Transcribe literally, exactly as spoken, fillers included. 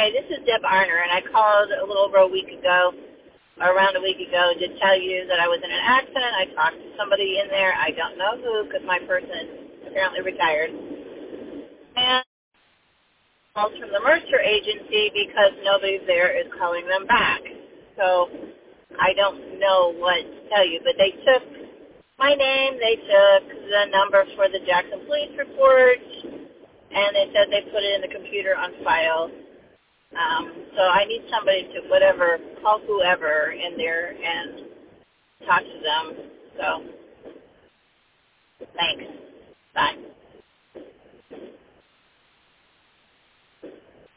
Hi, this is Deb Arner, and I called a little over a week ago, or around a week ago, to tell you that I was in an accident. I talked to somebody in there. I don't know who, because my person apparently retired. And calls from the Mercer agency because nobody there is calling them back. So I don't know what to tell you, but they took my name, they took the number for the Jackson Police Report, and they said they put it in the computer on file. Um, so I need somebody to whatever, call whoever in there and talk to them. So thanks. Bye.